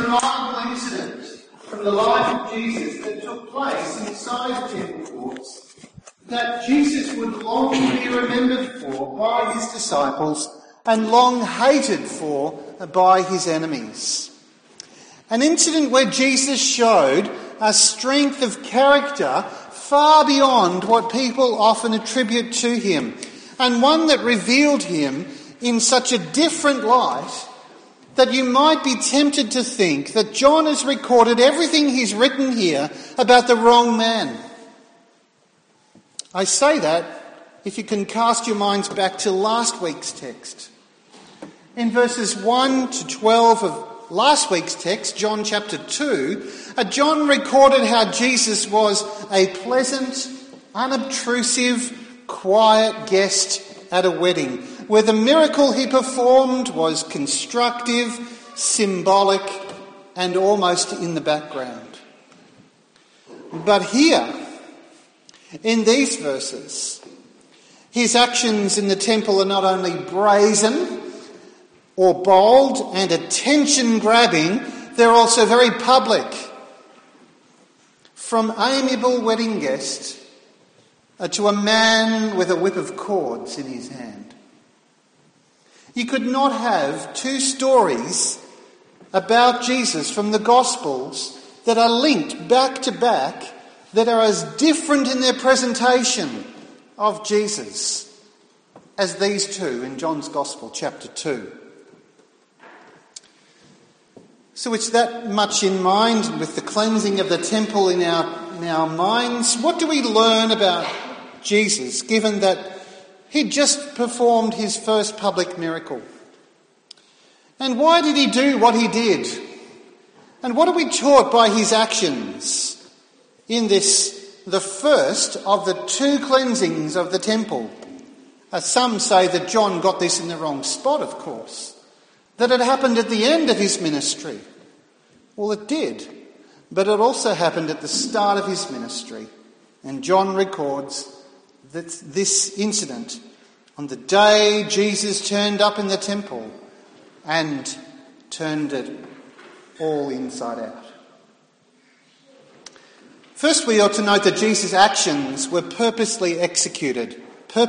remarkable incident from the life of Jesus that took place inside the temple courts that Jesus would long be remembered for by his disciples and long hated for by his enemies. An incident where Jesus showed a strength of character far beyond what people often attribute to him, and one that revealed him in such a different light that you might be tempted to think that John has recorded everything he's written here about the wrong man. I say that if you can cast your minds back to last week's text. In verses 1 to 12 of last week's text, John chapter 2, John recorded how Jesus was a pleasant, unobtrusive, quiet guest at a wedding, where the miracle he performed was constructive, symbolic, and almost in the background. But here, in these verses, his actions in the temple are not only brazen or bold and attention-grabbing, they're also very public. From amiable wedding guest to a man with a whip of cords in his hand. You could not have two stories about Jesus from the Gospels that are linked back to back, that are as different in their presentation of Jesus as these two in John's Gospel, chapter 2. So it's that much in mind, with the cleansing of the temple in our minds. What do we learn about Jesus, given that he'd just performed his first public miracle? And why did he do what he did? And what are we taught by his actions in this, the first of the two cleansings of the temple? Some say that John got this in the wrong spot, of course, that it happened at the end of his ministry. Well, it did, but it also happened at the start of his ministry. And John records that this incident on the day Jesus turned up in the temple and turned it all inside out. First, we ought to note that Jesus' actions were purposefully executed.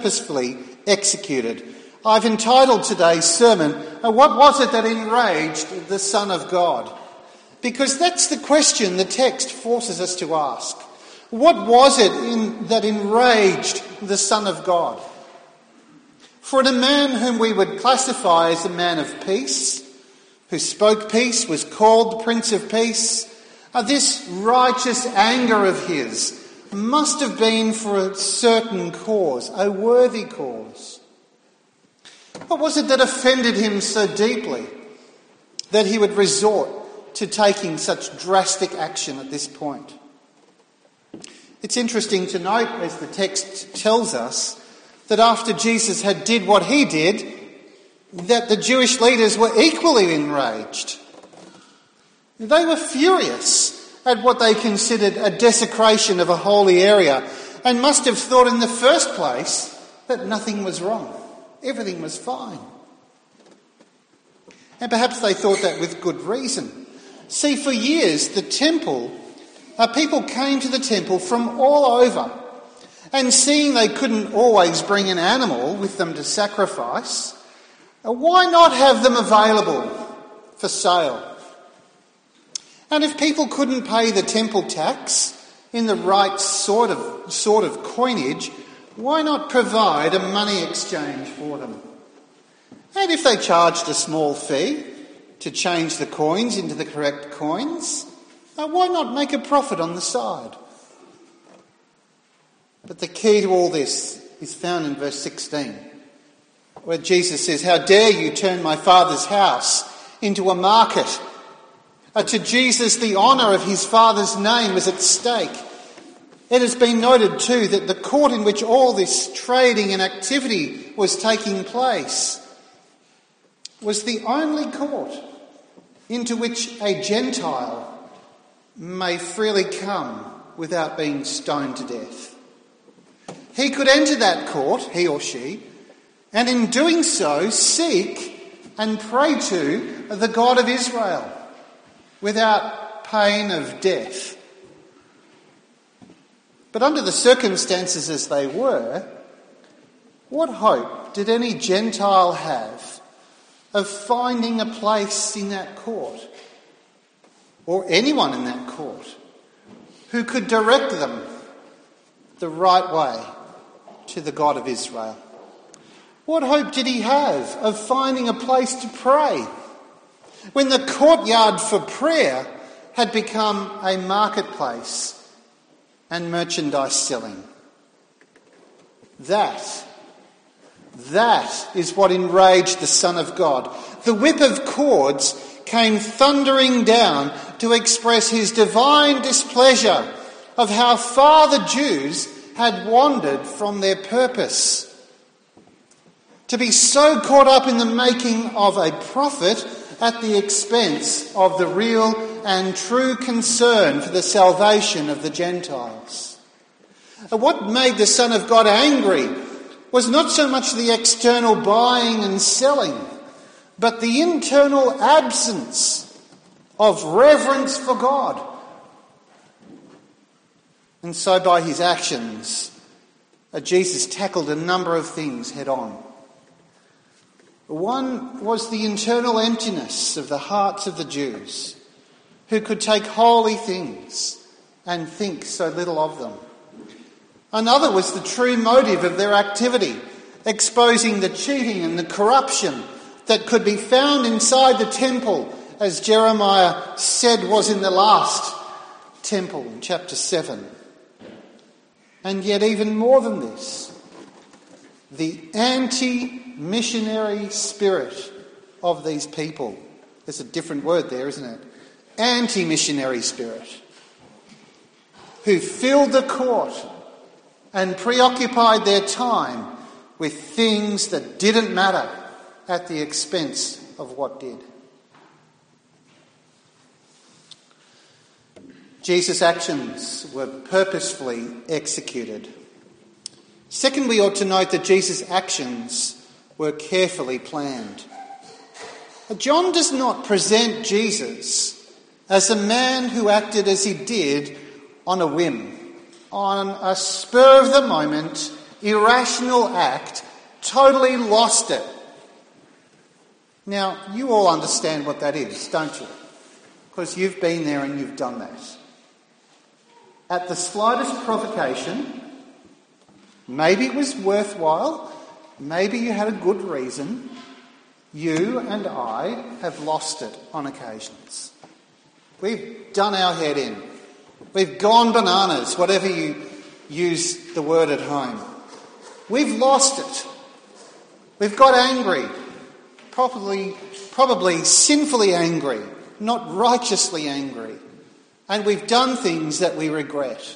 I've entitled today's sermon, What Was It That Enraged the Son of God? Because that's the question the text forces us to ask. What was it that enraged the Son of God? For a man whom we would classify as a man of peace, who spoke peace, was called the Prince of Peace, this righteous anger of his must have been for a certain cause, a worthy cause. What was it that offended him so deeply that he would resort to taking such drastic action at this point? It's interesting to note, as the text tells us, that after Jesus had did what he did, that the Jewish leaders were equally enraged. They were furious at what they considered a desecration of a holy area, and must have thought in the first place that nothing was wrong. Everything was fine. And perhaps they thought that with good reason. See, for years, the temple, people came to the temple from all over, and seeing they couldn't always bring an animal with them to sacrifice, why not have them available for sale? And if people couldn't pay the temple tax in the right sort of coinage, why not provide a money exchange for them? And if they charged a small fee to change the coins into the correct coins, why not make a profit on the side? But the key to all this is found in verse 16, where Jesus says, "How dare you turn my Father's house into a market?" To Jesus, the honour of his Father's name was at stake. It has been noted too that the court in which all this trading and activity was taking place was the only court into which a Gentile may freely come without being stoned to death. He could enter that court, he or she, and in doing so seek and pray to the God of Israel. without pain of death. But under the circumstances as they were, what hope did any Gentile have of finding a place in that court, or anyone in that court, who could direct them the right way to the God of Israel? What hope did he have of finding a place to pray when the courtyard for prayer had become a marketplace and merchandise selling? That is what enraged the Son of God. The whip of cords came thundering down to express his divine displeasure of how far the Jews had wandered from their purpose. To be so caught up in the making of a profit at the expense of the real and true concern for the salvation of the Gentiles. What made the Son of God angry was not so much the external buying and selling, but the internal absence of reverence for God. And so by his actions, Jesus tackled a number of things head on. One was the internal emptiness of the hearts of the Jews, who could take holy things and think so little of them. Another was the true motive of their activity, exposing the cheating and the corruption that could be found inside the temple, as Jeremiah said was in the last temple in chapter 7. And yet even more than this, the anti-missionary spirit of these people. There's a different word there, isn't it? Anti-missionary spirit, who filled the court and preoccupied their time with things that didn't matter at the expense of what did. Jesus' actions were purposefully executed. Second, we ought to note that Jesus' actions were carefully planned. John does not present Jesus as a man who acted as he did on a whim, on a spur of the moment, irrational act, totally lost it. Now, you all understand what that is, don't you? Because you've been there and you've done that. At the slightest provocation, maybe it was worthwhile, maybe you had a good reason, you and I have lost it on occasions. We've done our head in. We've gone bananas, whatever you use the word at home. We've lost it. We've got angry, probably sinfully angry, not righteously angry. And we've done things that we regret.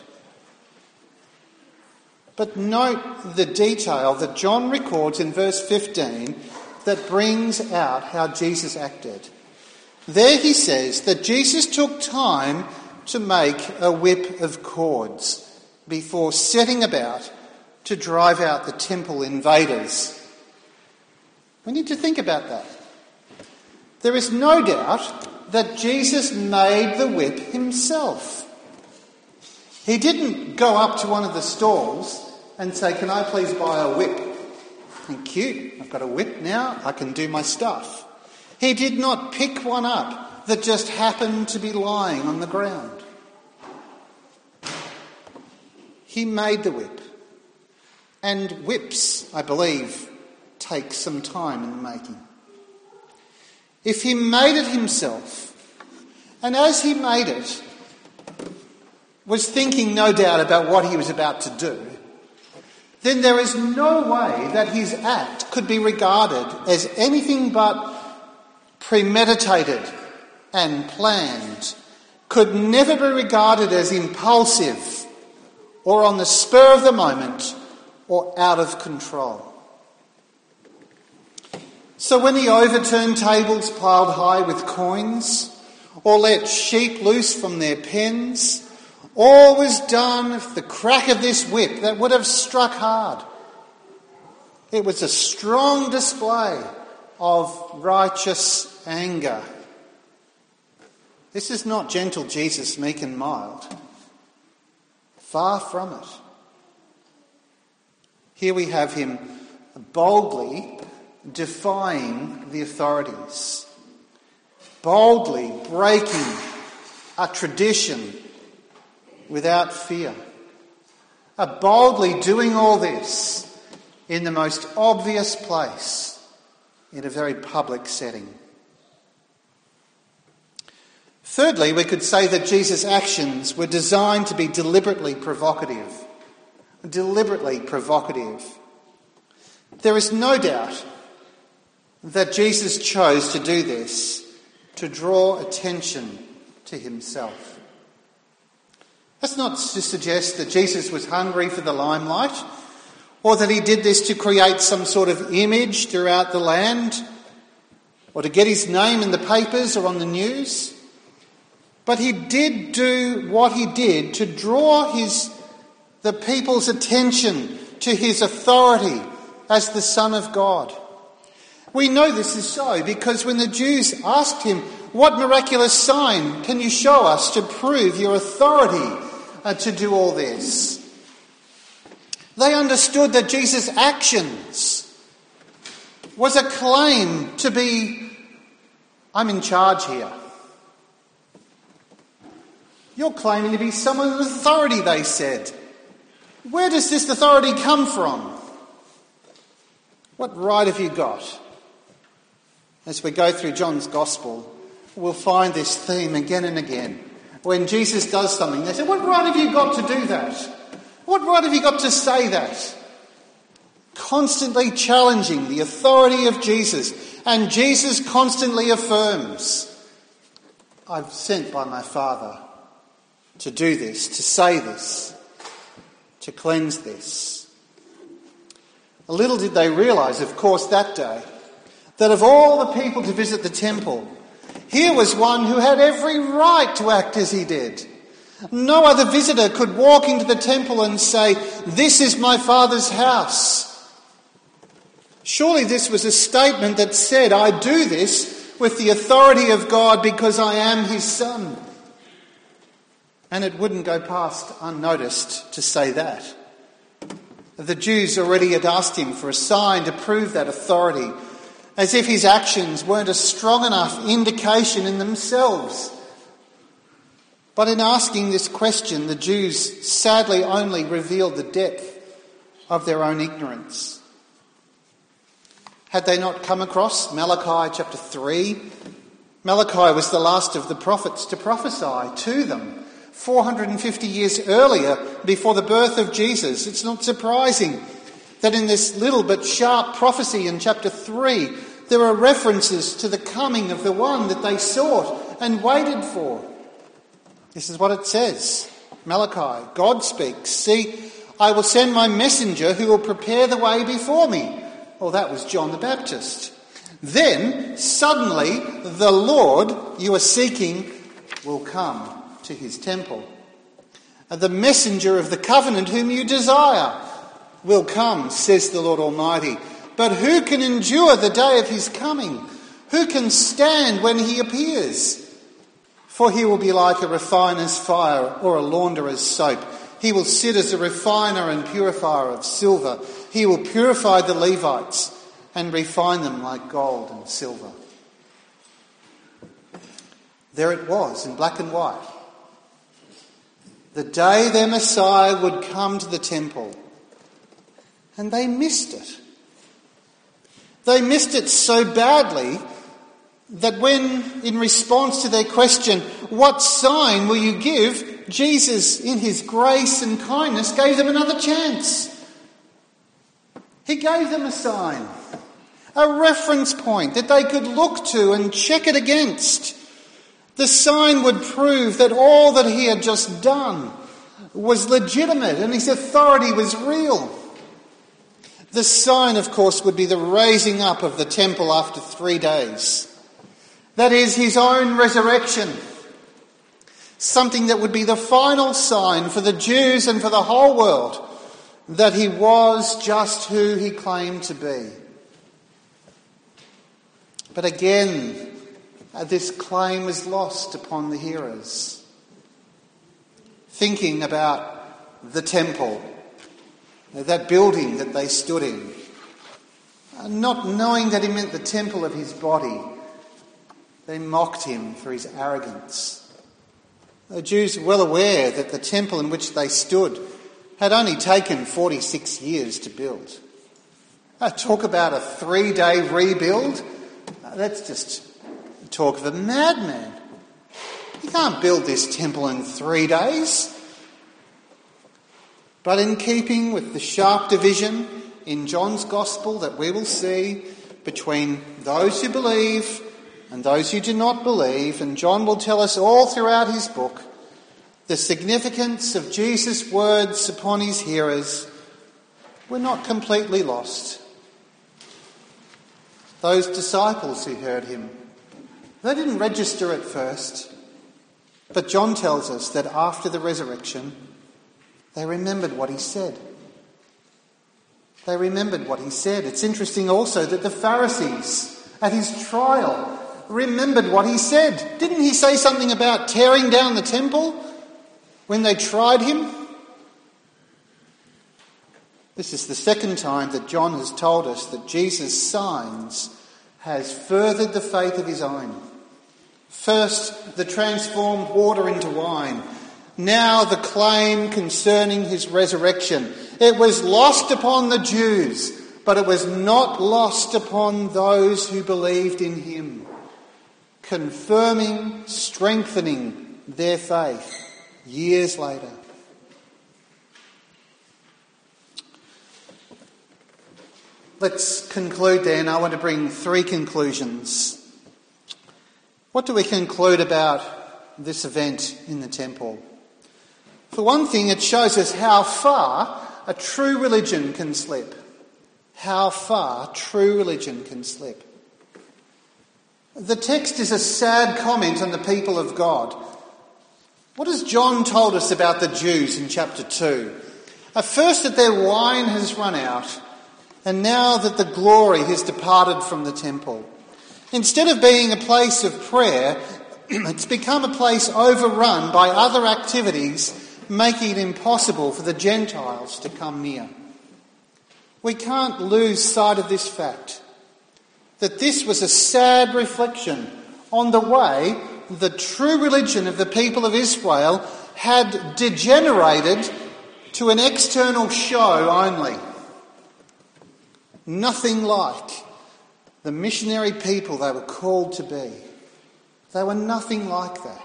But note the detail that John records in verse 15 that brings out how Jesus acted. There he says that Jesus took time to make a whip of cords before setting about to drive out the temple invaders. We need to think about that. There is no doubt that Jesus made the whip himself. He didn't go up to one of the stalls and say, "Can I please buy a whip?" Thank you, I've got a whip now, I can do my stuff. He did not pick one up that just happened to be lying on the ground. He made the whip. And whips, I believe, take some time in the making. If he made it himself, and as he made it, was thinking no doubt about what he was about to do, then there is no way that his act could be regarded as anything but premeditated and planned, could never be regarded as impulsive or on the spur of the moment or out of control. So when he overturned tables piled high with coins, or let sheep loose from their pens, all was done with the crack of this whip that would have struck hard. It was a strong display of righteous anger. This is not gentle Jesus, meek and mild. Far from it. Here we have him boldly defying the authorities, boldly breaking a tradition without fear, boldly doing all this in the most obvious place, in a very public setting. Thirdly, we could say that Jesus' actions were designed to be deliberately provocative. Deliberately provocative. There is no doubt that Jesus chose to do this to draw attention to himself. That's not to suggest that Jesus was hungry for the limelight, or that he did this to create some sort of image throughout the land, or to get his name in the papers or on the news. But he did do what he did to draw the people's attention to his authority as the Son of God. We know this is so because when the Jews asked him, "What miraculous sign can you show us to prove your authority to do all this?" they understood that Jesus' actions was a claim to be, "I'm in charge here." You're claiming to be someone with authority, they said. Where does this authority come from? What right have you got? As we go through John's Gospel, we'll find this theme again and again. When Jesus does something, they say, "What right have you got to do that? What right have you got to say that?" Constantly challenging the authority of Jesus. And Jesus constantly affirms, "I'm sent by my Father to do this, to say this, to cleanse this." Little did they realise, of course, that day, that of all the people to visit the temple, here was one who had every right to act as he did. No other visitor could walk into the temple and say, "This is my Father's house." Surely this was a statement that said, "I do this with the authority of God because I am his son." And it wouldn't go past unnoticed to say that. The Jews already had asked him for a sign to prove that authority, as if his actions weren't a strong enough indication in themselves. But in asking this question, the Jews sadly only revealed the depth of their own ignorance. Had they not come across Malachi chapter 3? Malachi was the last of the prophets to prophesy to them 450 years earlier, before the birth of Jesus. It's not surprising that in this little but sharp prophecy in chapter 3, there are references to the coming of the one that they sought and waited for. This is what it says. Malachi, God speaks, "See, I will send my messenger who will prepare the way before me." Well, that was John the Baptist. "Then, suddenly, the Lord you are seeking will come to his temple. The messenger of the covenant whom you desire will come, says the Lord Almighty. But who can endure the day of his coming? Who can stand when he appears? For he will be like a refiner's fire or a launderer's soap. He will sit as a refiner and purifier of silver. He will purify the Levites and refine them like gold and silver." There it was in black and white. The day their Messiah would come to the temple. And they missed it. They missed it so badly that when, in response to their question, "What sign will you give?" Jesus, in his grace and kindness, gave them another chance. He gave them a sign, a reference point that they could look to and check it against. The sign would prove that all that he had just done was legitimate and his authority was real. The sign, of course, would be the raising up of the temple after 3 days. That is, his own resurrection. Something that would be the final sign for the Jews and for the whole world that he was just who he claimed to be. But again, this claim was lost upon the hearers. Thinking about the temple, that building that they stood in, not knowing that he meant the temple of his body, they mocked him for his arrogance. The Jews were well aware that the temple in which they stood had only taken 46 years to build. Talk about a 3-day rebuild. That's just talk of a madman. You can't build this temple in 3 days. But in keeping with the sharp division in John's Gospel that we will see between those who believe and those who do not believe, and John will tell us all throughout his book the significance of Jesus' words upon his hearers, were not completely lost. Those disciples who heard him, they didn't register at first, but John tells us that after the resurrection, they remembered what he said. They remembered what he said. It's interesting also that the Pharisees at his trial remembered what he said. Didn't he say something about tearing down the temple when they tried him? This is the second time that John has told us that Jesus' signs has furthered the faith of his own. First, the transformed water into wine. Now the claim concerning his resurrection. It was lost upon the Jews, but it was not lost upon those who believed in him, confirming, strengthening their faith years later. Let's conclude then. I want to bring 3 conclusions. What do we conclude about this event in the temple? For one thing, it shows us how far a true religion can slip. How far true religion can slip. The text is a sad comment on the people of God. What has John told us about the Jews in chapter 2? First, that their wine has run out, and now that the glory has departed from the temple. Instead of being a place of prayer, it's become a place overrun by other activities, making it impossible for the Gentiles to come near. We can't lose sight of this fact, that this was a sad reflection on the way the true religion of the people of Israel had degenerated to an external show only. Nothing like the missionary people they were called to be. They were nothing like that.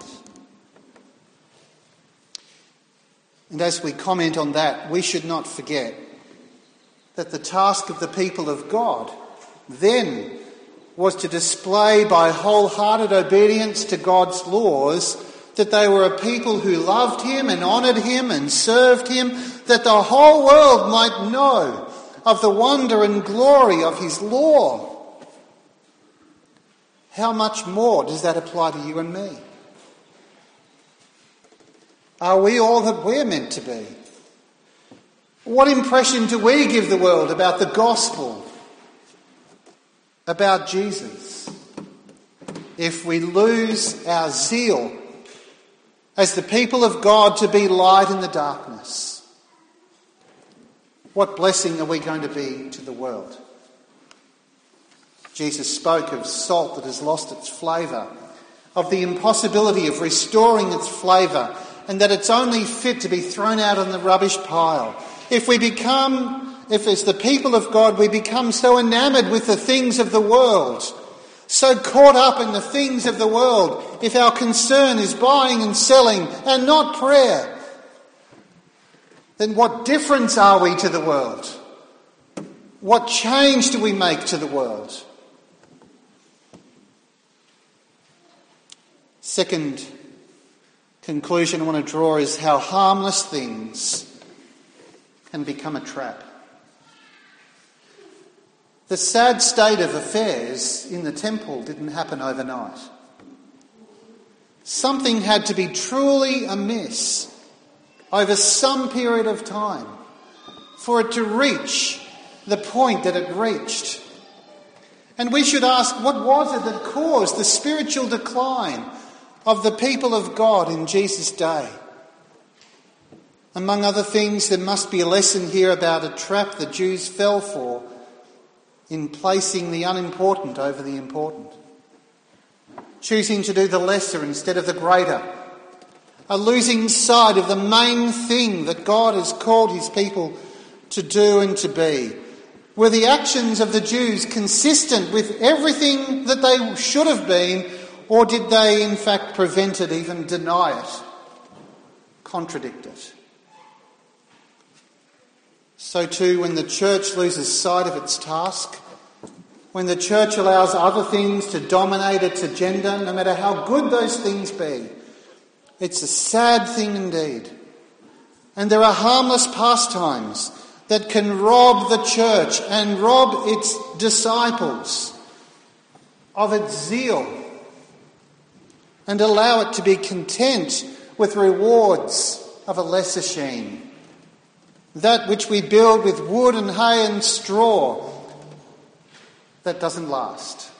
And as we comment on that, we should not forget that the task of the people of God then was to display by wholehearted obedience to God's laws that they were a people who loved him and honoured him and served him, that the whole world might know of the wonder and glory of his law. How much more does that apply to you and me? Are we all that we're meant to be? What impression do we give the world about the gospel, about Jesus, if we lose our zeal as the people of God to be light in the darkness? What blessing are we going to be to the world? Jesus spoke of salt that has lost its flavour, of the impossibility of restoring its flavour, and that it's only fit to be thrown out on the rubbish pile. If as the people of God we become so enamoured with the things of the world, so caught up in the things of the world, if our concern is buying and selling and not prayer, then what difference are we to the world? What change do we make to the world? Second conclusion I want to draw is how harmless things can become a trap. The sad state of affairs in the temple didn't happen overnight. Something had to be truly amiss over some period of time for it to reach the point that it reached. And we should ask, what was it that caused the spiritual decline of the people of God in Jesus' day? Among other things, there must be a lesson here about a trap the Jews fell for in placing the unimportant over the important, choosing to do the lesser instead of the greater, a losing sight of the main thing that God has called his people to do and to be. Were the actions of the Jews consistent with everything that they should have been, or did they in fact prevent it, even deny it, contradict it? So too, when the church loses sight of its task, when the church allows other things to dominate its agenda, no matter how good those things be, it's a sad thing indeed. And there are harmless pastimes that can rob the church and rob its disciples of its zeal and allow it to be content with rewards of a lesser sheen. That which we build with wood and hay and straw, that doesn't last.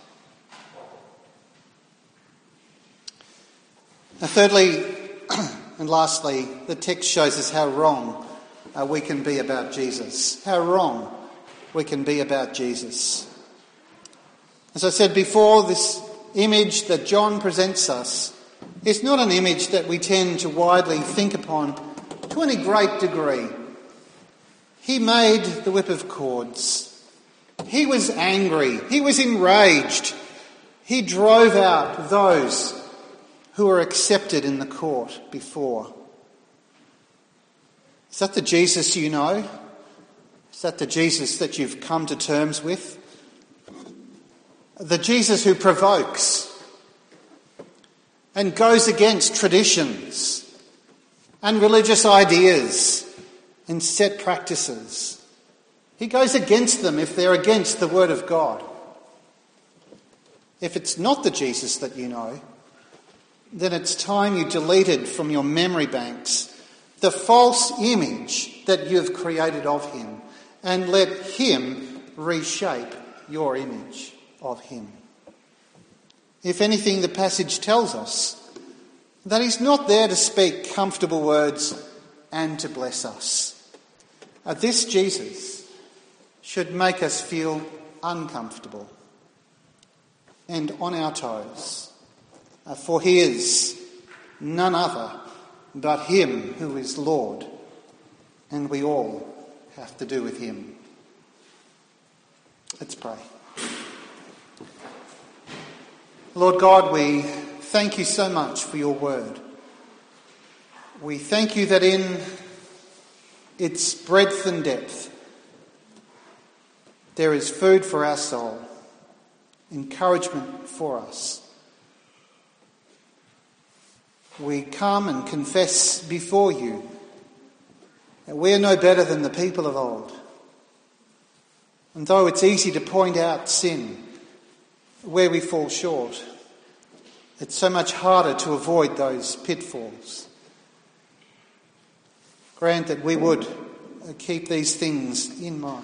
Now, thirdly and lastly, the text shows us how wrong we can be about Jesus. How wrong we can be about Jesus. As I said before, this image that John presents us is not an image that we tend to widely think upon to any great degree. He made the whip of cords. He was angry. He was enraged. He drove out those who were accepted in the court before. Is that the Jesus you know? Is that the Jesus that you've come to terms with? The Jesus who provokes and goes against traditions and religious ideas and set practices. He goes against them if they're against the Word of God. If it's not the Jesus that you know, then it's time you deleted from your memory banks the false image that you've created of him and let him reshape your image of him. If anything, the passage tells us that he's not there to speak comfortable words and to bless us. This Jesus should make us feel uncomfortable and on our toes, for he is none other but him who is Lord, and we all have to do with him. Let's pray. Lord God, we thank you so much for your word. We thank you that in its breadth and depth there is food for our soul, encouragement for us. We come and confess before you that we are no better than the people of old. And though it's easy to point out sin where we fall short, it's so much harder to avoid those pitfalls. Grant that we would keep these things in mind.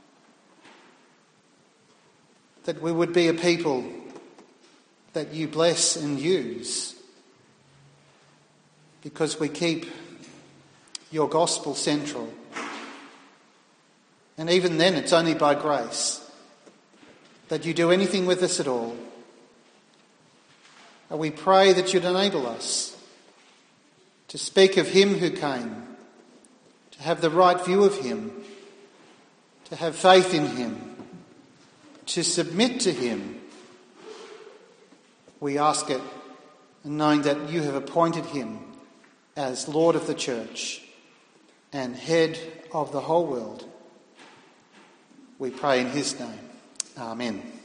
That we would be a people that you bless and use because we keep your gospel central. And even then, it's only by grace that you do anything with us at all. And we pray that you'd enable us to speak of him who came, to have the right view of him, to have faith in him, to submit to him. We ask it, knowing that you have appointed him as Lord of the Church and head of the whole world. We pray in his name. Amen.